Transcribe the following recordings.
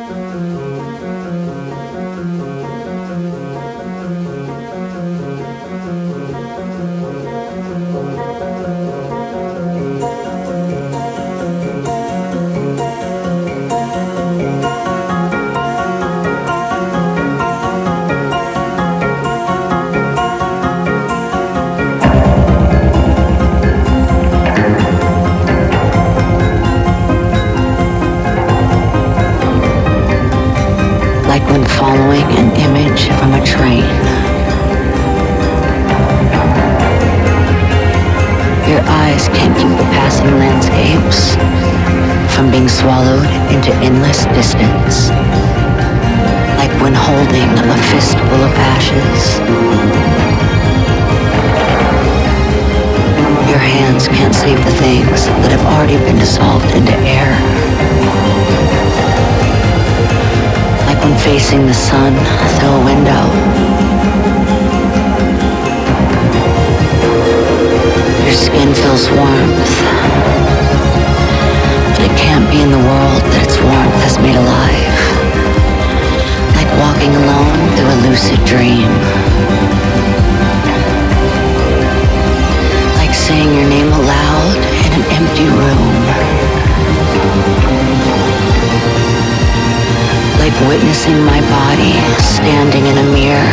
Like when following an image from a train. Your eyes can't keep the passing landscapes from being swallowed into endless distance. Like when holding a fistful of ashes. Your hands can't save the things that have already been dissolved into air. Like when facing the sun through a window. Your skin feels warmth, but it can't be in the world that its warmth has made alive. Like walking alone through a lucid dream. Like saying your name aloud in an empty room. Like witnessing my body standing in a mirror,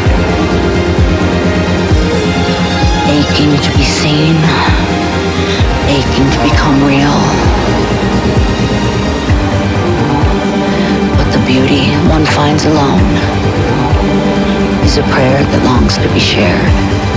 aching to be seen, aching to become real. But the beauty one finds alone is a prayer that longs to be shared.